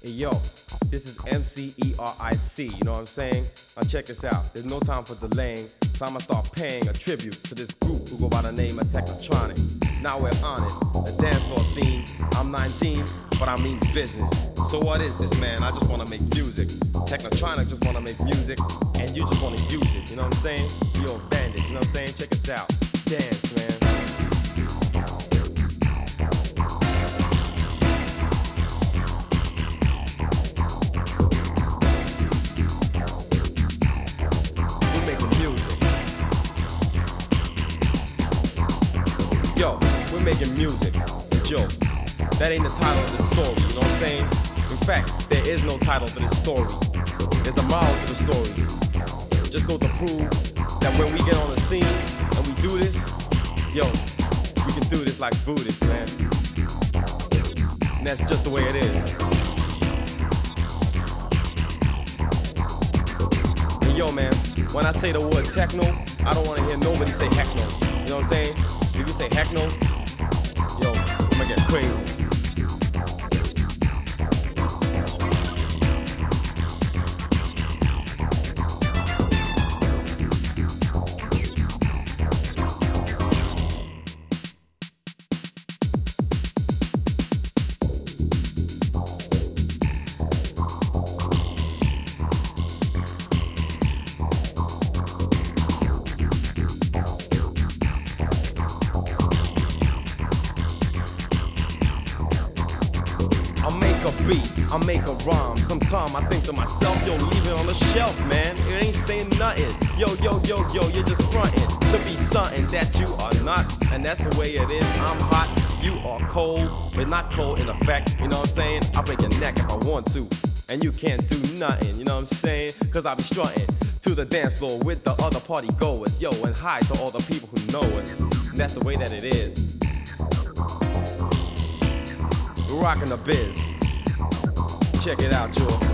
Hey yo, this is MCERIC, you know what I'm saying? Now check this out, there's no time for delaying, so I'ma start paying a tribute to this group who go by the name of Technotronic. Now we're on it, the dance floor scene. I'm 19, but I mean business. So what is this, man? I just wanna make music. Technotronic just wanna make music, and you just wanna use it, you know what I'm saying? You're a bandit, you know what I'm saying? Check us out, dance, man. Yo, we're making music. Joke. That ain't the title of this story, you know what I'm saying? In fact, there is no title to this story. There's a moral to the story. Just go to prove that when we get on the scene and we do this, yo, we can do this like Buddhists, man. And that's just the way it is. And yo, man, when I say the word techno, I don't want to hear nobody say heck no. You know what I'm saying? If you say heck no, yo, I'm gonna get crazy. I make a rhyme. Sometime I think to myself, yo, leave it on the shelf, man. It ain't saying nothing. Yo, you're just frontin' to be something that you are not. And that's the way it is. I'm hot, you are cold. But not cold in effect, you know what I'm saying? I'll break your neck if I want to. And you can't do nothing, you know what I'm saying? Cause I'll be strutting to the dance floor with the other party goers. Yo, and hi to all the people who know us. And that's the way that it is. We're rocking the biz. Check it out, y'all.